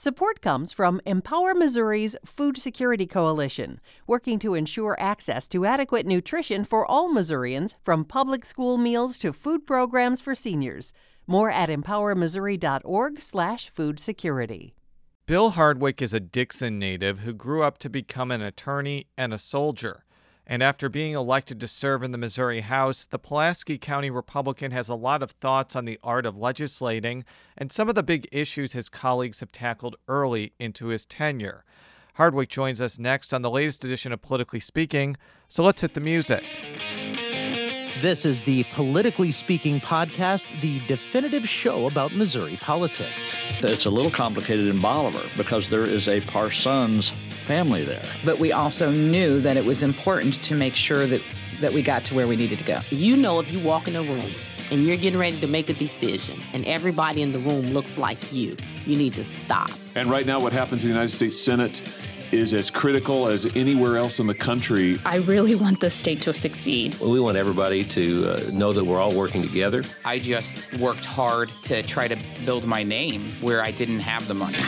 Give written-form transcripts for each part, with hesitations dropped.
Support comes from Empower Missouri's Food Security Coalition, working to ensure access to adequate nutrition for all Missourians, from public school meals to food programs for seniors. More at empowermissouri.org/food security. Bill Hardwick is a Dixon native who grew up to become an attorney and a soldier. And after being elected to serve in the Missouri House, the Pulaski County Republican has a lot of thoughts on the art of legislating and some of the big issues his colleagues have tackled early into his tenure. Hardwick joins us next on the latest edition of Politically Speaking, so let's hit the music. This is the Politically Speaking podcast, the definitive show about Missouri politics. It's a little complicated in Bolivar because there is a Parsons family there. But we also knew that it was important to make sure that we got to where we needed to go. You know, if you walk in a room and you're getting ready to make a decision and everybody in the room looks like you need to stop. And right now what happens in the United States Senate is as critical as anywhere else in the country. I really want the state to succeed. Well, we want everybody to know that we're all working together. I just worked hard to try to build my name where I didn't have the money.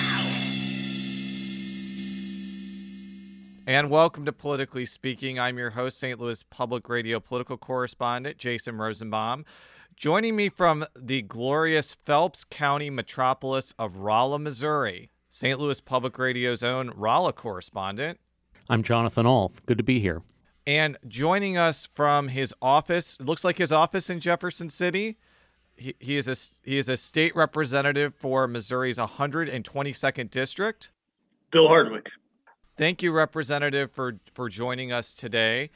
And welcome to Politically Speaking. I'm your host, St. Louis Public Radio political correspondent, Jason Rosenbaum. Joining me from the glorious Phelps County metropolis of Rolla, Missouri, St. Louis Public Radio's own Rolla correspondent. I'm Jonathan Alth. Good to be here. And joining us from his office, it looks like his office in Jefferson City. He is a state representative for Missouri's 122nd district. Bill Hardwick. Thank you, Representative, for joining us today.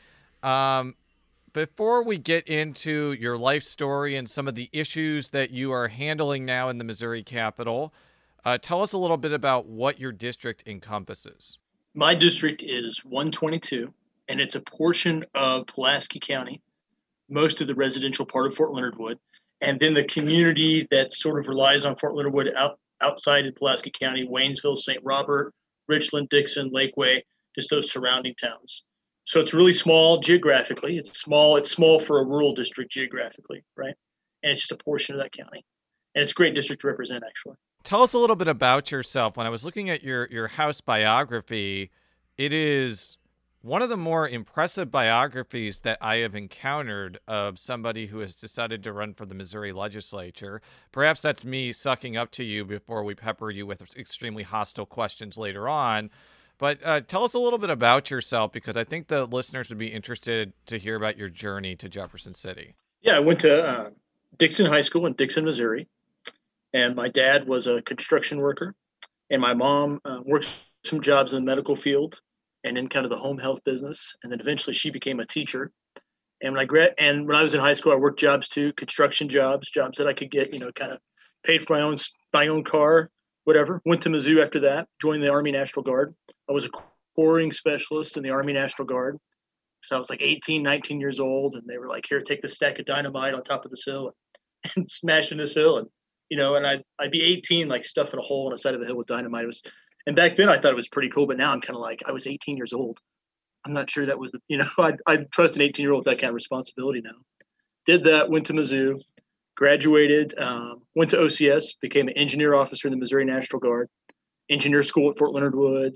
Before we get into your life story and some of the issues that you are handling now in the Missouri Capitol, tell us a little bit about what your district encompasses. My district is 122, and it's a portion of Pulaski County, most of the residential part of Fort Leonard Wood, and then the community that sort of relies on Fort Leonard Wood outside of Pulaski County, Waynesville, St. Robert, Richland, Dixon, Lakeway, just those surrounding towns. So it's really small geographically. It's small for a rural district geographically, right? And it's just a portion of that county. And it's a great district to represent, actually. Tell us a little bit about yourself. When I was looking at your house biography, it is one of the more impressive biographies that I have encountered of somebody who has decided to run for the Missouri legislature. Perhaps that's me sucking up to you before we pepper you with extremely hostile questions later on. But tell us a little bit about yourself, because I think the listeners would be interested to hear about your journey to Jefferson City. Yeah, I went to Dixon High School in Dixon, Missouri. And my dad was a construction worker, and my mom worked some jobs in the medical field and in kind of the home health business. And then eventually she became a teacher. And when I was in high school, I worked jobs too, construction jobs that I could get, kind of paid for my own car, whatever. Went to Mizzou after that, joined the Army National Guard. I was a quarrying specialist in the Army National Guard. So I was like 18, 19 years old, and they were like, here, take this stack of dynamite on top of this hill and smash in this hill. And I'd be 18, like stuffing a hole on the side of the hill with dynamite. And back then I thought it was pretty cool, but now I'm kind of like, I was 18 years old. I'm not sure that was I'd trust an 18-year-old with that kind of responsibility now. Did that, went to Mizzou, graduated, went to OCS, became an engineer officer in the Missouri National Guard, engineer school at Fort Leonard Wood,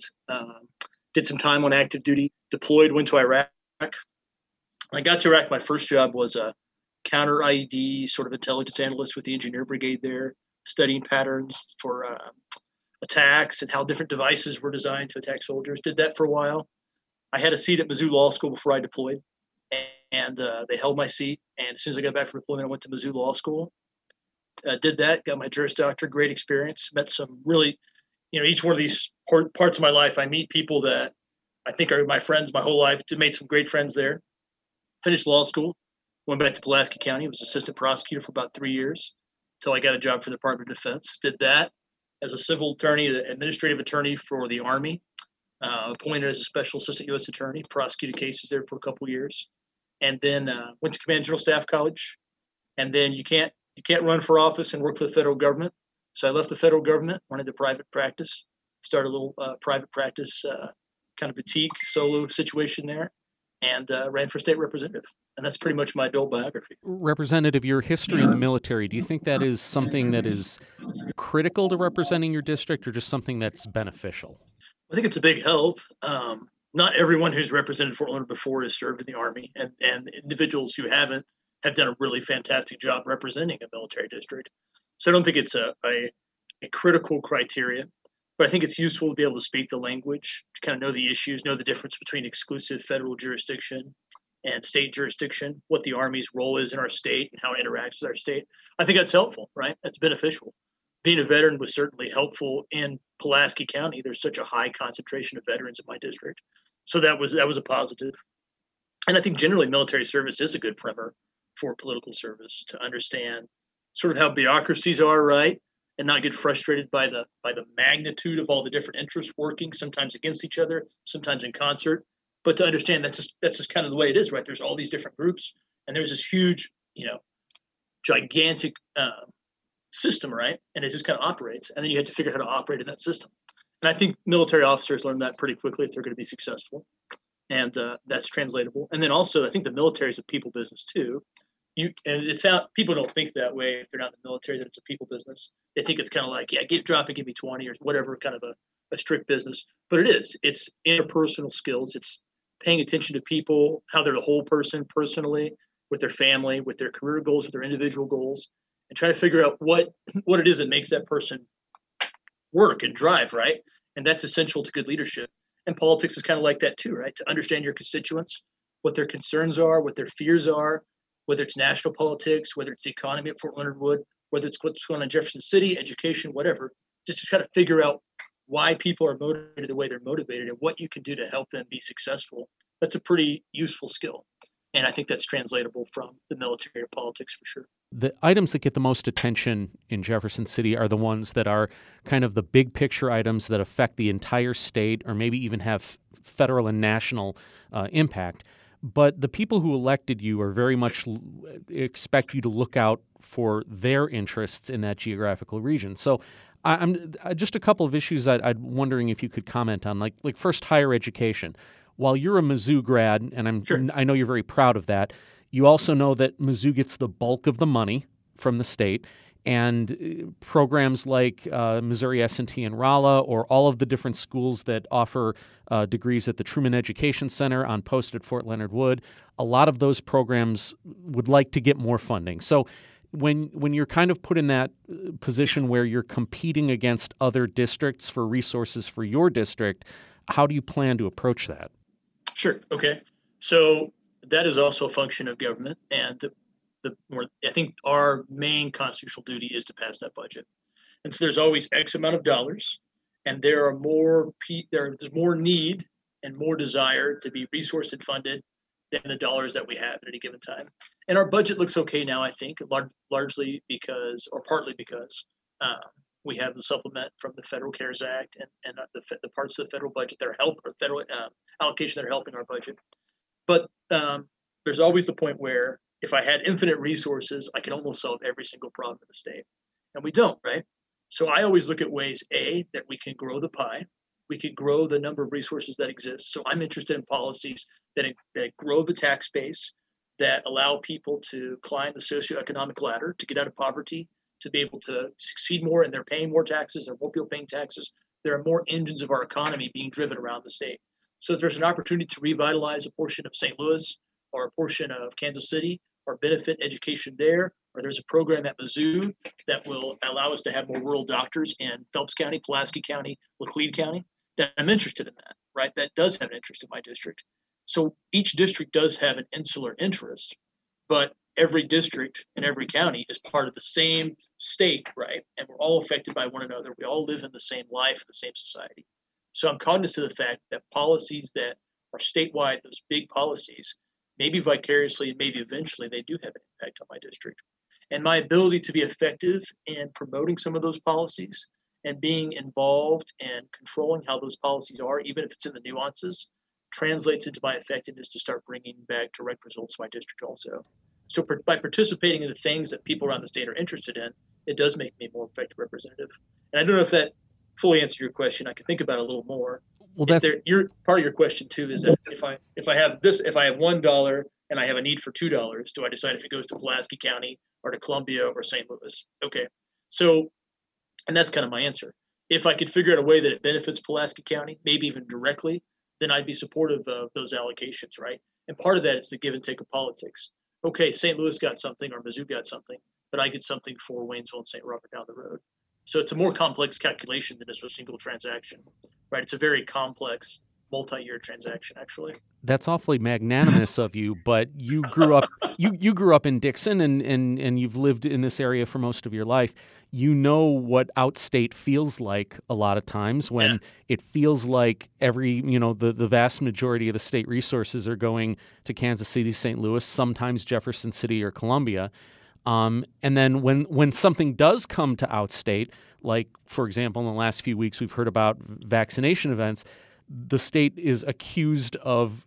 did some time on active duty, deployed, went to Iraq. When I got to Iraq, my first job was a counter IED sort of intelligence analyst with the engineer brigade there, studying patterns for attacks and how different devices were designed to attack soldiers. Did that for a while. I had a seat at Mizzou Law School before I deployed, and they held my seat. And as soon as I got back from deployment, I went to Mizzou Law School. Did that, got my Juris Doctorate, great experience. Met some really, each one of these parts of my life, I meet people that I think are my friends my whole life. Made some great friends there. Finished law school. Went back to Pulaski County, was assistant prosecutor for about 3 years until I got a job for the Department of Defense. Did that as a civil attorney, administrative attorney for the Army, appointed as a special assistant U.S. attorney, prosecuted cases there for a couple years, and then went to Command General Staff College. And then you can't run for office and work for the federal government. So I left the federal government, went into private practice, started a little private practice kind of boutique solo situation there, and ran for state representative. And that's pretty much my adult biography. Representative, your history in the military, do you think that is something that is critical to representing your district or just something that's beneficial? I think it's a big help. Not everyone who's represented Fort Leonard before has served in the Army, and individuals who haven't have done a really fantastic job representing a military district. So I don't think it's a critical criteria, but I think it's useful to be able to speak the language, to kind of know the issues, know the difference between exclusive federal jurisdiction and state jurisdiction, what the Army's role is in our state and how it interacts with our state. I think that's helpful, right? That's beneficial. Being a veteran was certainly helpful in Pulaski County. There's such a high concentration of veterans in my district. So that was a positive. And I think generally military service is a good primer for political service, to understand sort of how bureaucracies are, right? And not get frustrated by the magnitude of all the different interests working, sometimes against each other, sometimes in concert. But to understand that's just kind of the way it is, right? There's all these different groups, and there's this huge, gigantic system, right? And it just kind of operates, and then you have to figure out how to operate in that system. And I think military officers learn that pretty quickly if they're going to be successful, and that's translatable. And then also, I think the military is a people business too. People don't think that way if they're not in the military, that it's a people business. They think it's kind of like, drop it, give me 20 or whatever, kind of a strict business. But it is. It's interpersonal skills. It's paying attention to people, how they're a whole person personally, with their family, with their career goals, with their individual goals, and try to figure out what it is that makes that person work and drive, right? And that's essential to good leadership. And politics is kind of like that too, right? To understand your constituents, what their concerns are, what their fears are, whether it's national politics, whether it's the economy at Fort Leonard Wood, whether it's what's going on in Jefferson City, education, whatever, just to try to figure out why people are motivated the way they're motivated and what you can do to help them be successful. That's a pretty useful skill. And I think that's translatable from the military to politics for sure. The items that get the most attention in Jefferson City are the ones that are kind of the big picture items that affect the entire state or maybe even have federal and national impact. But the people who elected you are very much expect you to look out for their interests in that geographical region. So I'm just a couple of issues I'm wondering if you could comment on, like first, higher education. While you're a Mizzou grad, and Sure. I know you're very proud of that, you also know that Mizzou gets the bulk of the money from the state, and programs like Missouri S&T and Rolla, or all of the different schools that offer degrees at the Truman Education Center on post at Fort Leonard Wood, a lot of those programs would like to get more funding. So when you're kind of put in that position where you're competing against other districts for resources for your district, how do you plan to approach that? Sure. Okay. So that is also a function of government, and I think our main constitutional duty is to pass that budget. And so there's always X amount of dollars, and there's more need and more desire to be resourced and funded than the dollars that we have at any given time. And our budget looks okay now, I think, largely because, or partly because, we have the supplement from the Federal CARES Act and the parts of the federal budget that are federal allocation that are helping our budget. But there's always the point where if I had infinite resources, I could almost solve every single problem in the state. And we don't, right? So I always look at ways, that we can grow the pie. We could grow the number of resources that exist. So I'm interested in policies that grow the tax base, that allow people to climb the socioeconomic ladder, to get out of poverty, to be able to succeed more, and they're paying more taxes. There are more people paying taxes. There are more engines of our economy being driven around the state. So if there's an opportunity to revitalize a portion of St. Louis or a portion of Kansas City, or benefit education there, or there's a program at Mizzou that will allow us to have more rural doctors in Phelps County, Pulaski County, Laclede County, then I'm interested in that, right? That does have an interest in my district. So each district does have an insular interest, but every district and every county is part of the same state, right? And we're all affected by one another. We all live in the same life, the same society. So I'm cognizant of the fact that policies that are statewide, those big policies, maybe vicariously and maybe eventually they do have an impact on my district. And my ability to be effective in promoting some of those policies and being involved and controlling how those policies are, even if it's in the nuances, translates into my effectiveness to start bringing back direct results to my district also. So by participating in the things that people around the state are interested in, it does make me a more effective representative. And I don't know if that fully answered your question. I could think about it a little more. Well, that's your part of your question too is that if I have $1 and I have a need for $2, do I decide if it goes to Pulaski County or to Columbia or St. Louis? Okay. So, and that's kind of my answer. If I could figure out a way that it benefits Pulaski County, maybe even directly, then I'd be supportive of those allocations, right? And part of that is the give and take of politics. Okay, St. Louis got something or Mizzou got something, but I get something for Waynesville and St. Robert down the road. So it's a more complex calculation than just a single transaction, right? It's a very complex multi-year transaction, actually. That's awfully magnanimous of you, but you grew up you grew up in Dixon and you've lived in this area for most of your life. You know what outstate feels like a lot of times when it feels like the vast majority of the state resources are going to Kansas City, St. Louis, sometimes Jefferson City or Columbia. And then when something does come to outstate, like, for example, in the last few weeks we've heard about vaccination events, the state is accused of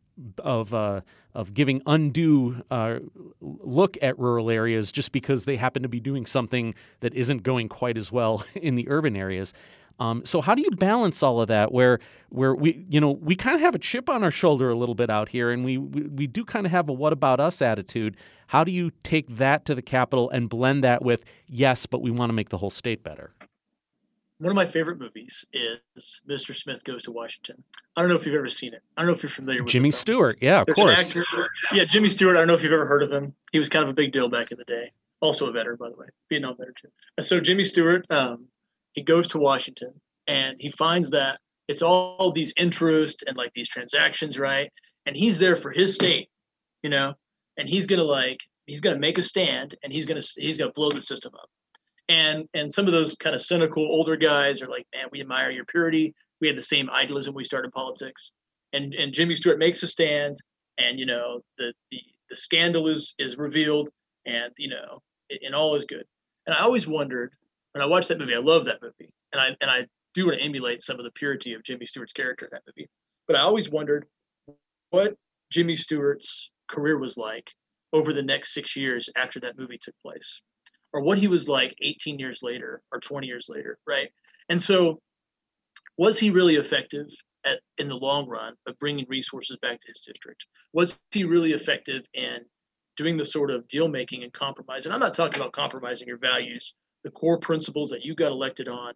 giving undue look at rural areas just because they happen to be doing something that isn't going quite as well in the urban areas. So how do you balance all of that where we kind of have a chip on our shoulder a little bit out here, and we do kind of have a what about us attitude? How do you take that to the Capitol and blend that with, yes, but we want to make the whole state better? One of my favorite movies is Mr. Smith Goes to Washington. I don't know if you've ever seen it. I don't know if you're familiar with Jimmy Stewart. Yeah, of course. Jimmy Stewart. I don't know if you've ever heard of him. He was kind of a big deal back in the day. Also a veteran, by the way, Vietnam veteran too. So Jimmy Stewart, he goes to Washington and he finds that it's all these interests and like these transactions, right? And he's there for his state, and he's gonna make a stand and he's gonna blow the system up. And some of those kind of cynical older guys are like, man, we admire your purity. We had the same idealism when we started politics. And Jimmy Stewart makes a stand, and the scandal is revealed, and and all is good. And I always wondered when I watched that movie. I love that movie, and I do want to emulate some of the purity of Jimmy Stewart's character in that movie. But I always wondered what Jimmy Stewart's career was like over the next 6 years after that movie took place, or what he was like 18 years later or 20 years later, right? And so was he really effective in the long run of bringing resources back to his district? Was he really effective in doing the sort of deal making and compromise? And I'm not talking about compromising your values, the core principles that you got elected on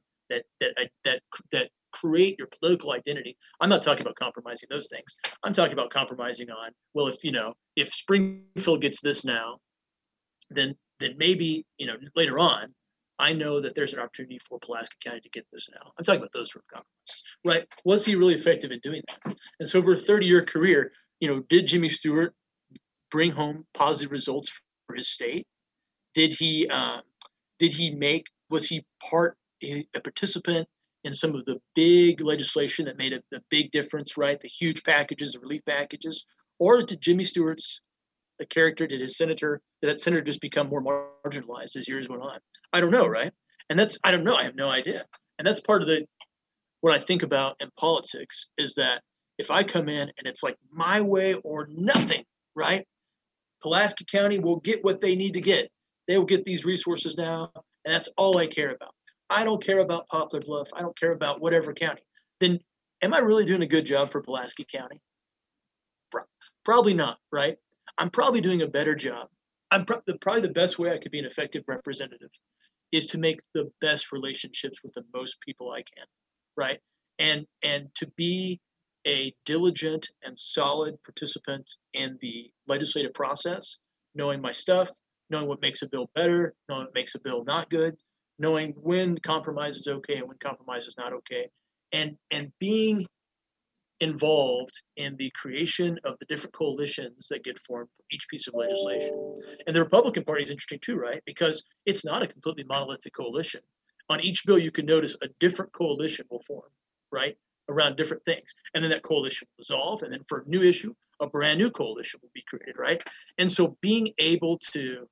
that create your political identity. I'm not talking about compromising those things. I'm talking about compromising on, well, if Springfield gets this now, then maybe, later on, I know that there's an opportunity for Pulaski County to get this now. I'm talking about those sort of compromises, right? Was he really effective in doing that? And so over a 30-year career, did Jimmy Stewart bring home positive results for his state? Was he a participant in some of the big legislation that made a big difference, right? The huge packages, the relief packages? Or did Jimmy Stewart's character, did that senator just become more marginalized as years went on? I don't know, right? And I don't know. I have no idea. And that's part of what I think about in politics is that if I come in and it's like my way or nothing, right? Pulaski County will get what they need to get. They will get these resources now, and that's all I care about. I don't care about Poplar Bluff. I don't care about whatever county. Then am I really doing a good job for Pulaski County? Probably not, right? I'm probably doing a better job. Probably the best way I could be an effective representative is to make the best relationships with the most people I can, right? And to be a diligent and solid participant in the legislative process, knowing my stuff, knowing what makes a bill better, knowing what makes a bill not good, knowing when compromise is okay and when compromise is not okay, and being involved in the creation of the different coalitions that get formed for each piece of legislation. And the Republican Party is interesting too, right? Because it's not a completely monolithic coalition. On each bill, you can notice a different coalition will form, right? Around different things. And then that coalition will dissolve. And then for a new issue, a brand new coalition will be created, right? And so being able to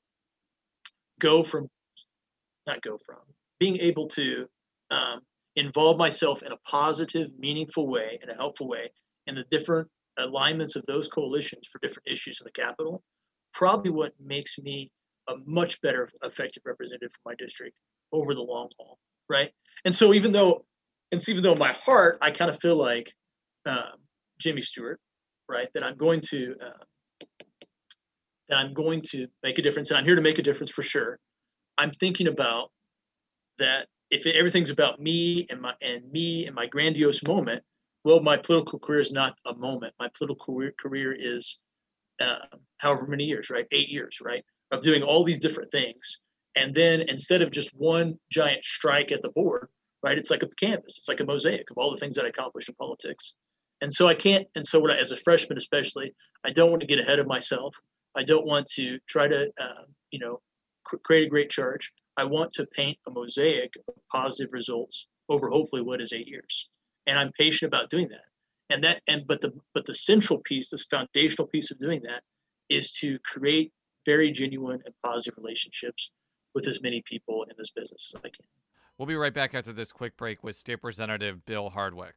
being able to involve myself in a positive, meaningful way, in a helpful way, in the different alignments of those coalitions for different issues in the Capitol, probably what makes me a much better effective representative for my district over the long haul, right? And so even though in my heart, I kind of feel like Jimmy Stewart, right, that I'm going to that I'm going to make a difference, and I'm here to make a difference for sure, I'm thinking about that if everything's about me and my grandiose moment, well, my political career is not a moment. My political career is however many years, right? 8 years, right? Of doing all these different things. And then instead of just one giant strike at the board, right? It's like a canvas. It's like a mosaic of all the things that I accomplished in politics. And so as a freshman especially, I don't want to get ahead of myself. I don't want to try to, create a great charge. I want to paint a mosaic of positive results over hopefully what is 8 years. And I'm patient about doing that. But the central piece, this foundational piece of doing that, is to create very genuine and positive relationships with as many people in this business as I can. We'll be right back after this quick break with State Representative Bill Hardwick.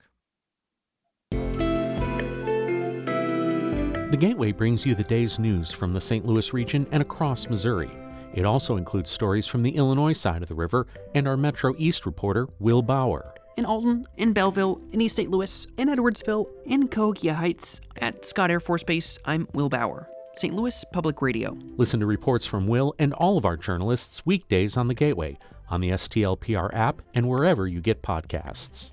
The Gateway brings you the day's news from the St. Louis region and across Missouri. It also includes stories from the Illinois side of the river and our Metro East reporter, Will Bauer. In Alton, in Belleville, in East St. Louis, in Edwardsville, in Cahokia Heights, at Scott Air Force Base, I'm Will Bauer. St. Louis Public Radio. Listen to reports from Will and all of our journalists weekdays on the Gateway, on the STLPR app, and wherever you get podcasts.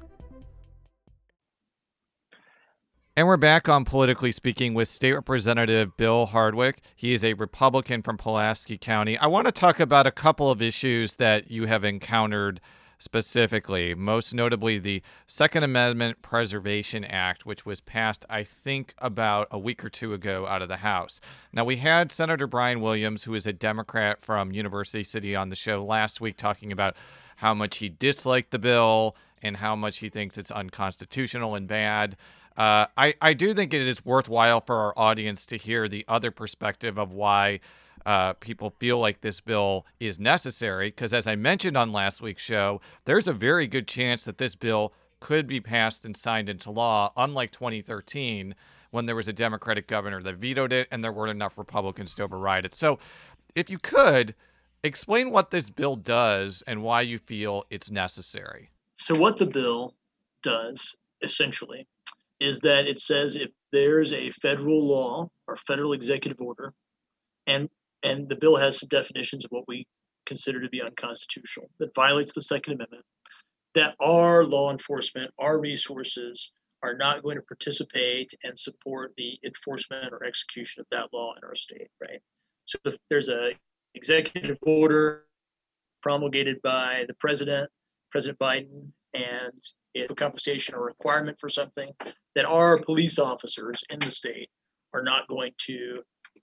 And we're back on Politically Speaking with State Representative Bill Hardwick. He is a Republican from Pulaski County. I want to talk about a couple of issues that you have encountered specifically, most notably the Second Amendment Preservation Act, which was passed, I think, about a week or two ago out of the House. Now, we had Senator Brian Williams, who is a Democrat from University City, on the show last week talking about how much he disliked the bill and how much he thinks it's unconstitutional and bad. I do think it is worthwhile for our audience to hear the other perspective of why people feel like this bill is necessary, because as I mentioned on last week's show, there's a very good chance that this bill could be passed and signed into law, unlike 2013, when there was a Democratic governor that vetoed it and there weren't enough Republicans to override it. So if you could, explain what this bill does and why you feel it's necessary. So what the bill does, essentially, is that it says if there's a federal law or federal executive order, and the bill has some definitions of what we consider to be unconstitutional, that violates the Second Amendment, that our law enforcement, our resources are not going to participate and support the enforcement or execution of that law in our state, right? So if there's a executive order promulgated by the President Biden, and it's a compensation or requirement for something, that our police officers in the state are not going to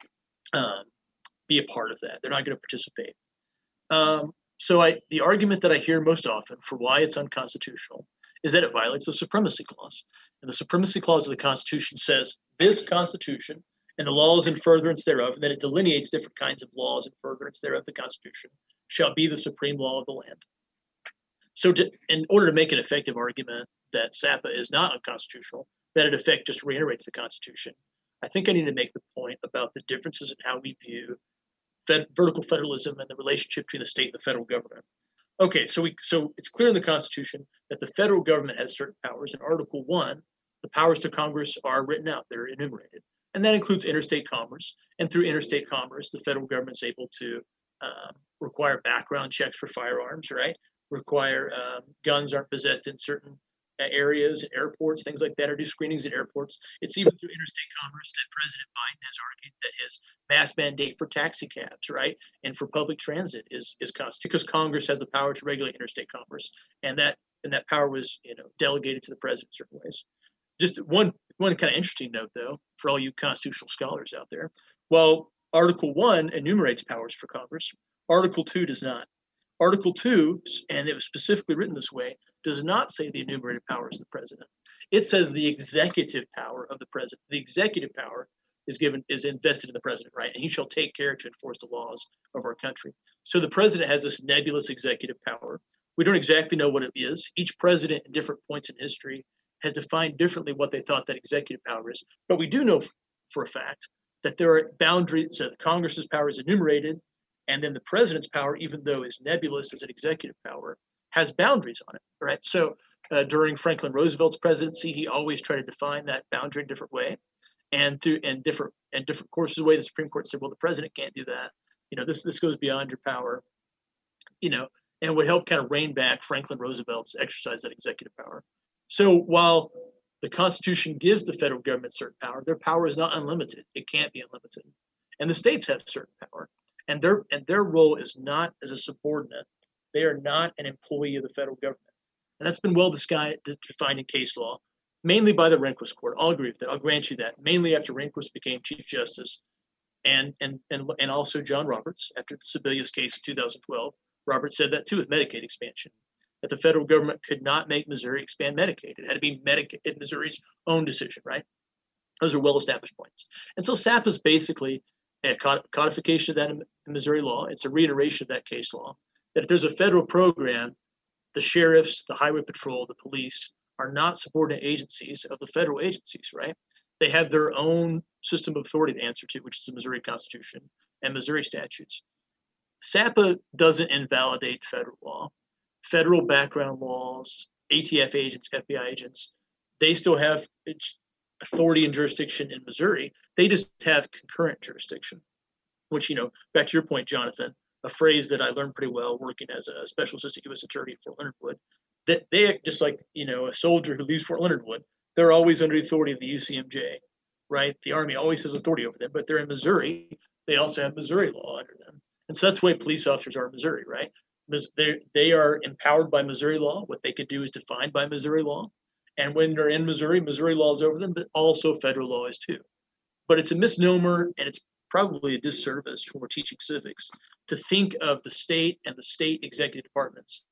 be a part of that. They're not going to participate. So the argument that I hear most often for why it's unconstitutional is that it violates the Supremacy Clause. And the Supremacy Clause of the Constitution says this Constitution and the laws in furtherance thereof, and then it delineates different kinds of laws in furtherance thereof, the Constitution shall be the supreme law of the land. So in order to make an effective argument that SAPA is not unconstitutional, that in effect just reiterates the Constitution, I think I need to make the point about the differences in how we view vertical federalism and the relationship between the state and the federal government. Okay, so it's clear in the Constitution that the federal government has certain powers. In Article 1, the powers to Congress are written out, they're enumerated. And that includes interstate commerce. And through interstate commerce, the federal government is able to require background checks for firearms, right? Require guns aren't possessed in certain areas, airports, things like that, or do screenings at airports. It's even through interstate commerce that President Biden has argued that his mass mandate for taxi cabs, right, and for public transit is constitutional, because Congress has the power to regulate interstate commerce, and that power was delegated to the president in certain ways. Just one kind of interesting note, though, for all you constitutional scholars out there. While Article 1 enumerates powers for Congress, Article 2 does not. Article 2, and it was specifically written this way, does not say the enumerated powers of the president. It says the executive power of the president. The executive power is invested in the president, right? And he shall take care to enforce the laws of our country. So the president has this nebulous executive power. We don't exactly know what it is. Each president at different points in history has defined differently what they thought that executive power is. But we do know for a fact that there are boundaries, that Congress's power is enumerated, and then the president's power, even though is nebulous as an executive power, has boundaries on it, right? So during Franklin Roosevelt's presidency, he always tried to define that boundary in a different way. and different courses away. The Supreme Court said, well, the president can't do that. This goes beyond your power. And would help kind of rein back Franklin Roosevelt's exercise that executive power. So while the Constitution gives the federal government certain power, their power is not unlimited. It can't be unlimited. And the states have certain power. And their role is not as a subordinate. They are not an employee of the federal government. And that's been well defined in case law, mainly by the Rehnquist Court. I'll agree with that. I'll grant you that. Mainly after Rehnquist became Chief Justice, and also John Roberts after the Sebelius case in 2012. Roberts said that too with Medicaid expansion, that the federal government could not make Missouri expand Medicaid. It had to be Missouri's own decision, right? Those are well-established points. And so SAP is basically a codification of that in Missouri law. It's a reiteration of that case law, that if there's a federal program, the sheriffs, the highway patrol, the police are not subordinate agencies of the federal agencies, right? They have their own system of authority to answer to, which is the Missouri Constitution and Missouri statutes. SAPA doesn't invalidate federal law. Federal background laws, ATF agents, FBI agents, they still have authority and jurisdiction in Missouri. They just have concurrent jurisdiction, which, back to your point, Jonathan, a phrase that I learned pretty well working as a special assistant U.S. attorney at Fort Leonard Wood, that they just like, a soldier who leaves Fort Leonard Wood, they're always under the authority of the UCMJ, right? The Army always has authority over them, but they're in Missouri. They also have Missouri law under them. And so that's the way police officers are in Missouri, right? They are empowered by Missouri law. What they could do is defined by Missouri law. And when they're in Missouri, Missouri law is over them, but also federal law is too. But it's a misnomer, and it's probably a disservice when we're teaching civics to think of the state and the state executive departments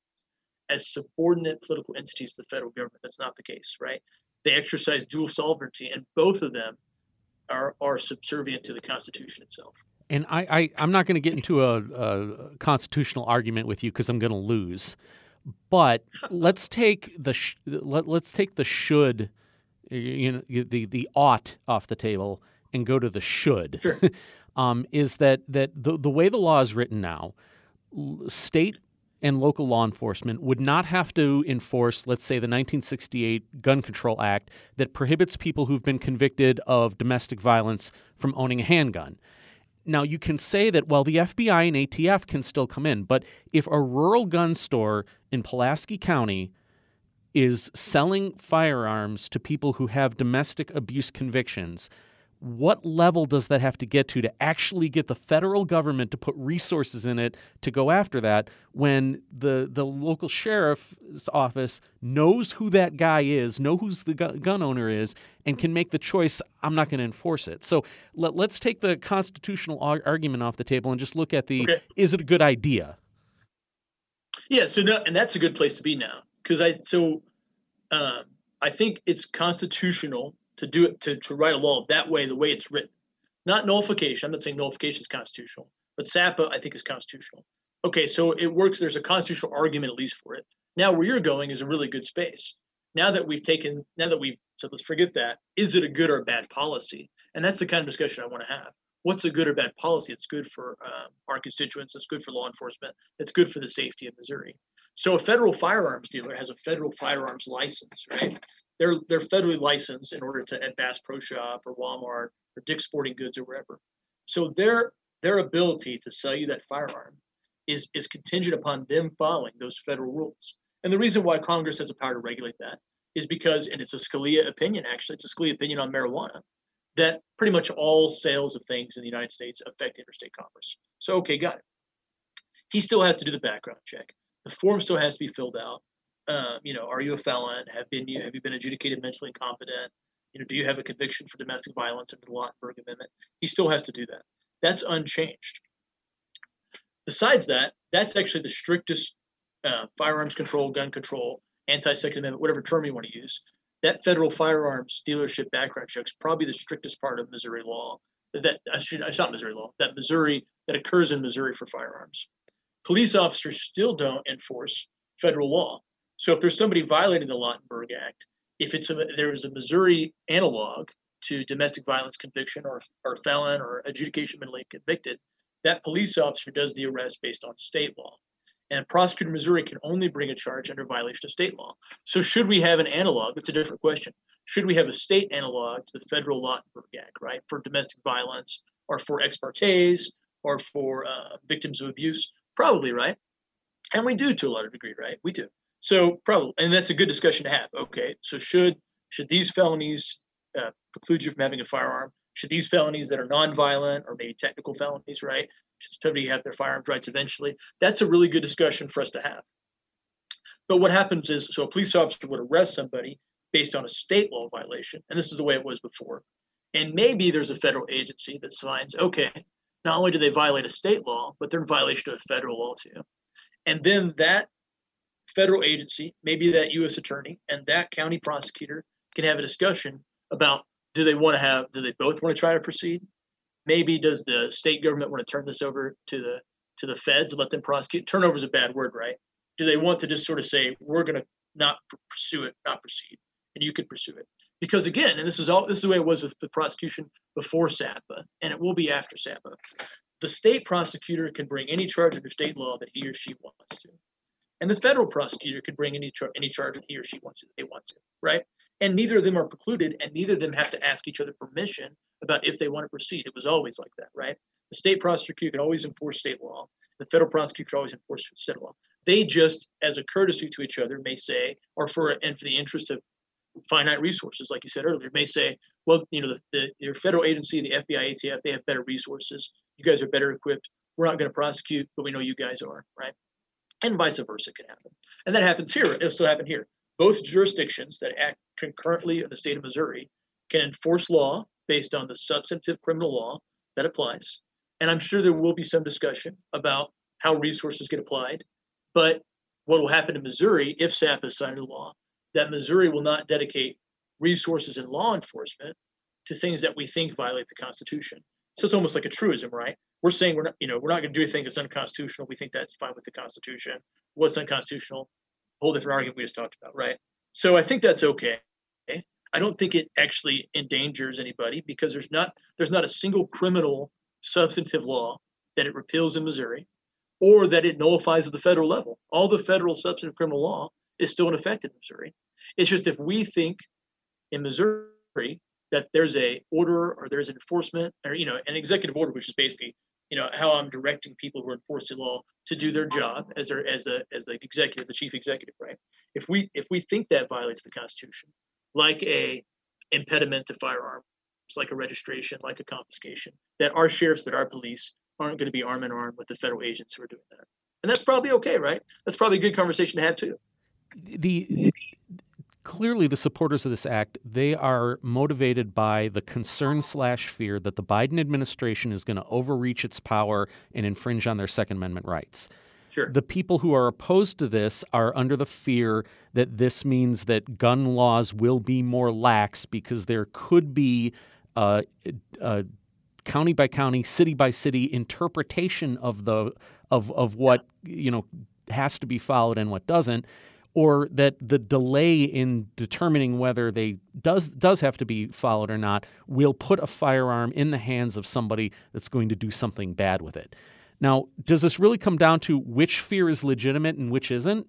as subordinate political entities to the federal government. That's not the case, right? They exercise dual sovereignty, and both of them are subservient to the Constitution itself. And I'm not going to get into a constitutional argument with you because I'm going to lose. But let's take the should, the ought off the table and go to the should. Sure. Is that the way the law is written now, state and local law enforcement would not have to enforce, let's say, the 1968 Gun Control Act that prohibits people who've been convicted of domestic violence from owning a handgun. Now, you can say that, well, the FBI and ATF can still come in, but if a rural gun store in Pulaski County is selling firearms to people who have domestic abuse convictions, what level does that have to get to actually get the federal government to put resources in it to go after that when the local sheriff's office knows who that guy is, know who the gun owner is, and can make the choice, I'm not going to enforce it. So let's take the constitutional argument off the table and just look at is it a good idea? Yeah, and that's a good place to be now, because I think it's constitutional to do it, to write a law that way, the way it's written. Not nullification. I'm not saying nullification is constitutional, but SAPA, I think, is constitutional. Okay, so it works. There's a constitutional argument, at least, for it. Now, where you're going is a really good space. Now that we've said, let's forget that. Is it a good or a bad policy? And that's the kind of discussion I want to have. What's a good or bad policy that's good for our constituents, that's good for law enforcement, that's good for the safety of Missouri? So a federal firearms dealer has a federal firearms license, right? They're federally licensed in order to at Bass Pro Shop or Walmart or Dick's Sporting Goods or wherever. So their ability to sell you that firearm is contingent upon them following those federal rules. And the reason why Congress has the power to regulate that is because, and it's a Scalia opinion, actually, it's a Scalia opinion on marijuana, that pretty much all sales of things in the United States affect interstate commerce. So, okay, got it. He still has to do the background check. The form still has to be filled out. Are you a felon? Have you been adjudicated mentally incompetent? Do you have a conviction for domestic violence under the Lautenberg Amendment? He still has to do that. That's unchanged. Besides that, that's actually the strictest firearms control, gun control, anti-Second Amendment, whatever term you want to use. That federal firearms dealership background check is probably the strictest part of Missouri law. That occurs in Missouri for firearms. Police officers still don't enforce federal law. So if there's somebody violating the Lautenberg Act, if there is a Missouri analog to domestic violence conviction or felon or adjudication mentally convicted, that police officer does the arrest based on state law. And a prosecutor in Missouri can only bring a charge under violation of state law. So should we have an analog? That's a different question. should we have a state analog to the federal Lautenberg Act, right, for domestic violence or for ex partes or for victims of abuse? Probably, right? And we do to a large degree, right? We do. So probably, and that's a good discussion to have. Okay, so should these felonies preclude you from having a firearm? Should these felonies that are nonviolent or maybe technical felonies, right? Should somebody have their firearms rights eventually? That's a really good discussion for us to have. But what happens is, so a police officer would arrest somebody based on a state law violation, and this is the way it was before. And maybe there's a federal agency that finds, okay, not only do they violate a state law, but they're in violation of a federal law too. And then that federal agency, maybe that U.S. attorney and that county prosecutor can have a discussion about, do they both want to try to proceed? Maybe does the state government want to turn this over to the feds and let them prosecute? Turnover is a bad word, right? Do they want to just sort of say, we're going to not pursue it, not proceed, and you can pursue it? Because again, and this is the way it was with the prosecution before SAPA, and it will be after SAPA. The state prosecutor can bring any charge under state law that he or she wants to, and the federal prosecutor can bring any charge that he or she wants to, right? And neither of them are precluded, and neither of them have to ask each other permission about if they want to proceed. It was always like that, right? The state prosecutor can always enforce state law. The federal prosecutor can always enforce state law. They just, as a courtesy to each other, may say, or for the interest of finite resources, like you said earlier, may say, well, your federal agency, the FBI, ATF, they have better resources. You guys are better equipped. We're not going to prosecute, but we know you guys are, right? And vice versa can happen. And that happens here. It'll still happen here. Both jurisdictions that act concurrently in the state of Missouri can enforce law based on the substantive criminal law that applies. And I'm sure there will be some discussion about how resources get applied. But what will happen in Missouri, if SAPA is signed into law, that Missouri will not dedicate resources in law enforcement to things that we think violate the Constitution. So it's almost like a truism, right? We're saying we're not going to do anything that's unconstitutional. We think that's fine with the Constitution. What's unconstitutional? A whole different argument we just talked about, right? So I think that's okay. I don't think it actually endangers anybody because there's not a single criminal substantive law that it repeals in Missouri or that it nullifies at the federal level. All the federal substantive criminal law is still in effect in Missouri. It's just if we think in Missouri that there's a order or there's an enforcement or an executive order, which is basically how I'm directing people who are enforcing law to do their job as the executive, the chief executive, right? If we think that violates the Constitution, like a impediment to firearms, like a registration, like a confiscation, that our sheriffs, that our police aren't going to be arm in arm with the federal agents who are doing that. And that's probably okay, right? That's probably a good conversation to have too. Clearly, the supporters of this act, they are motivated by the concern/fear that the Biden administration is going to overreach its power and infringe on their Second Amendment rights. Sure. The people who are opposed to this are under the fear that this means that gun laws will be more lax because there could be a county by county, city by city interpretation of what has to be followed and what doesn't, or that the delay in determining whether they does have to be followed or not will put a firearm in the hands of somebody that's going to do something bad with it. Now, does this really come down to which fear is legitimate and which isn't?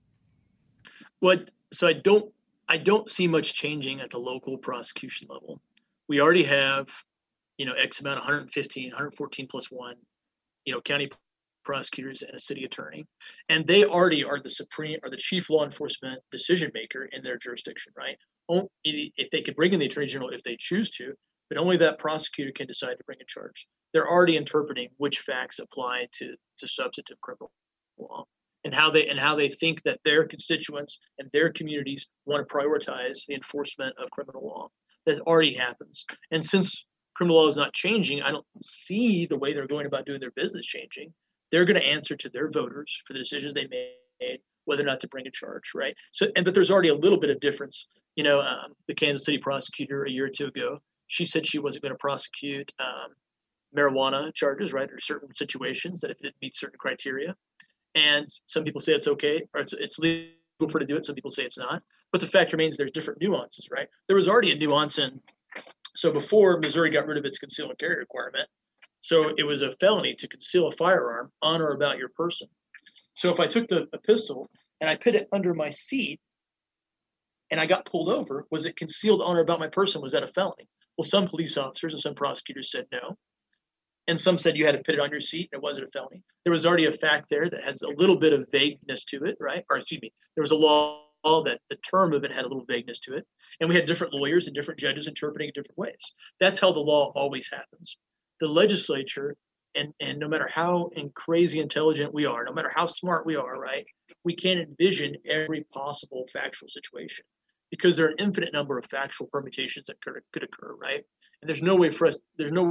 Well, so I don't see much changing at the local prosecution level. We already have, X amount, 115, 114 plus one, county prosecutors and a city attorney, and they already are the chief law enforcement decision maker in their jurisdiction, right? If they could bring in the attorney general if they choose to, but only that prosecutor can decide to bring a charge. They're already interpreting which facts apply to substantive criminal law and how they think that their constituents and their communities want to prioritize the enforcement of criminal law. That already happens. And since criminal law is not changing, I don't see the way they're going about doing their business changing. They're going to answer to their voters for the decisions they made, whether or not to bring a charge, right? But there's already a little bit of difference. The Kansas City prosecutor a year or two ago, she said she wasn't going to prosecute marijuana charges, right? Or certain situations that if it meets certain criteria. And some people say it's okay, or it's legal for her to do it. Some people say it's not. But the fact remains there's different nuances, right? There was already a nuance so before Missouri got rid of its conceal and carry requirement, so it was a felony to conceal a firearm on or about your person. So if I took a pistol and I put it under my seat and I got pulled over, was it concealed honor about my person? Was that a felony? Well, some police officers and some prosecutors said no. And some said you had to put it on your seat and it wasn't a felony. There was already a fact there that has a little bit of vagueness to it, right? Or excuse me, there was a law that the term of it had a little vagueness to it. And we had different lawyers and different judges interpreting it different ways. That's how the law always happens. The legislature, and no matter how crazy intelligent we are, no matter how smart we are, right, we can't envision every possible factual situation because there are an infinite number of factual permutations that could occur, right? And there's no way for us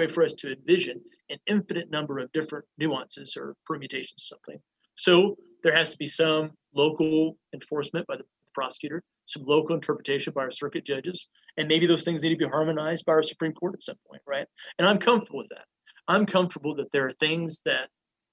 to envision an infinite number of different nuances or permutations or something. So there has to be some local enforcement by the prosecutor, some local interpretation by our circuit judges, and maybe those things need to be harmonized by our Supreme Court at some point, right? And I'm comfortable with that. I'm comfortable that there are things that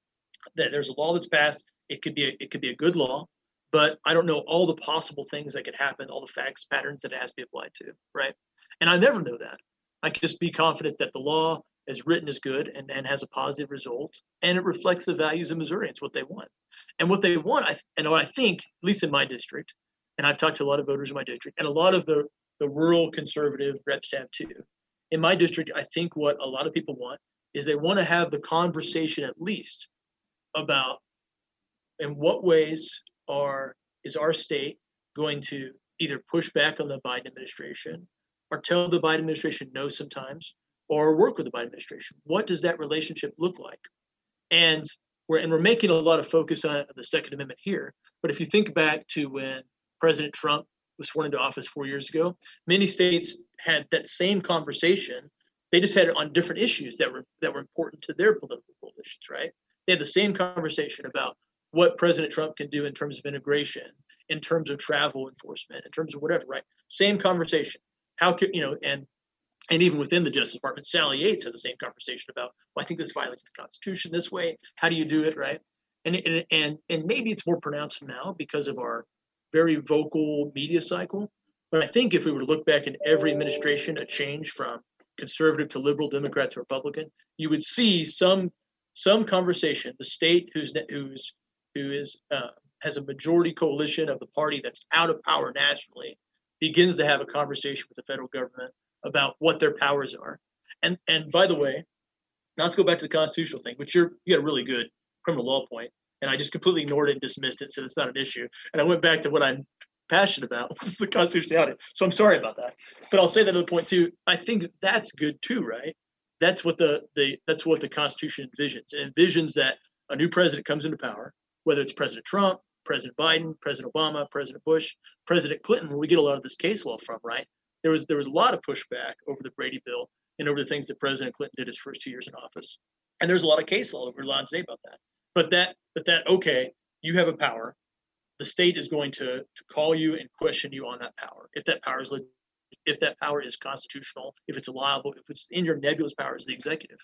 there's a law that's passed. It could be a good law, but I don't know all the possible things that could happen, all the facts, patterns that it has to be applied to, right? And I never know that. I can just be confident that the law as written is good and has a positive result, and it reflects the values of Missourians, what they want. And what they want, what I think, at least in my district, and I've talked to a lot of voters in my district, and a lot of the rural conservative reps have too. In my district, I think what a lot of people want is they want to have the conversation at least about in what ways is our state going to either push back on the Biden administration or tell the Biden administration no sometimes, or work with the Biden administration. What does that relationship look like? And we're making a lot of focus on the Second Amendment here, but if you think back to when President Trump was sworn into office 4 years ago, many states had that same conversation. They just had it on different issues that were important to their political coalitions, right? They had the same conversation about what President Trump can do in terms of immigration, in terms of travel enforcement, in terms of whatever, right? Same conversation. How could, and even within the Justice Department, Sally Yates had the same conversation about, well, I think this violates the Constitution this way. How do you do it, right? And maybe it's more pronounced now because of our very vocal media cycle. But I think if we were to look back in every administration, a change from conservative to liberal, Democrat to Republican, you would see some conversation. The state who has a majority coalition of the party that's out of power nationally begins to have a conversation with the federal government about what their powers are. And by the way, not to go back to the constitutional thing, which you got a really good criminal law point, and I just completely ignored it and dismissed it, said it's not an issue. And I went back to what I'm passionate about, which is the constitutionality. So I'm sorry about that. But I'll say that other point too. I think that's good too, right? That's what the Constitution envisions. It envisions that a new president comes into power, whether it's President Trump, President Biden, President Obama, President Bush, President Clinton, where we get a lot of this case law from, right? There was a lot of pushback over the Brady bill and over the things that President Clinton did his first 2 years in office. And there's a lot of case law that we're allowed today about that. But that okay, you have a power. The state is going to call you and question you on that power. If that power is constitutional, if it's allowable, if it's in your nebulous power as the executive.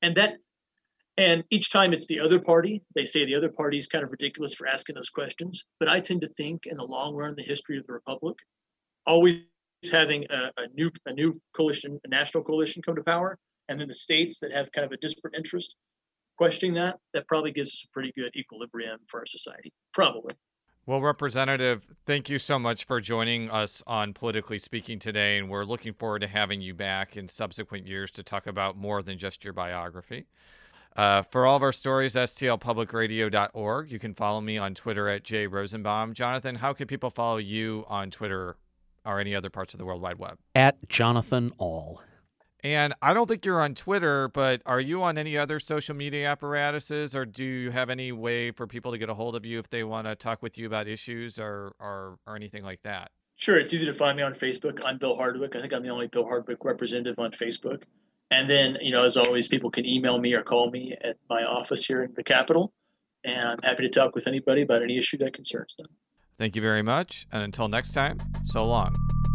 And each time it's the other party, they say the other party is kind of ridiculous for asking those questions. But I tend to think in the long run, the history of the republic, always having a new coalition, a national coalition come to power, and then the states that have kind of a disparate interest questioning that probably gives us a pretty good equilibrium for our society, probably. Well, Representative, thank you so much for joining us on Politically Speaking today, and we're looking forward to having you back in subsequent years to talk about more than just your biography. For all of our stories, stlpublicradio.org. You can follow me on Twitter at @JRosenbaum. Jonathan, how can people follow you on Twitter or any other parts of the World Wide Web? At Jonathan All. And I don't think you're on Twitter, but are you on any other social media apparatuses, or do you have any way for people to get a hold of you if they want to talk with you about issues or anything like that? Sure. It's easy to find me on Facebook. I'm Bill Hardwick. I think I'm the only Bill Hardwick representative on Facebook. And then, as always, people can email me or call me at my office here in the Capitol. And I'm happy to talk with anybody about any issue that concerns them. Thank you very much. And until next time, so long.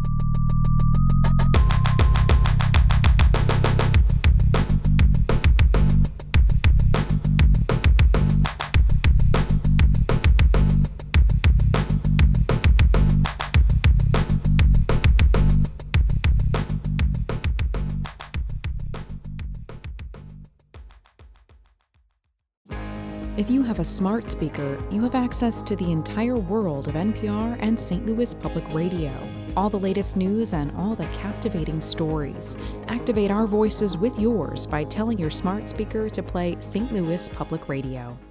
If you have a smart speaker, you have access to the entire world of NPR and St. Louis Public Radio. all the latest news and all the captivating stories. Activate our voices with yours by telling your smart speaker to play St. Louis Public Radio.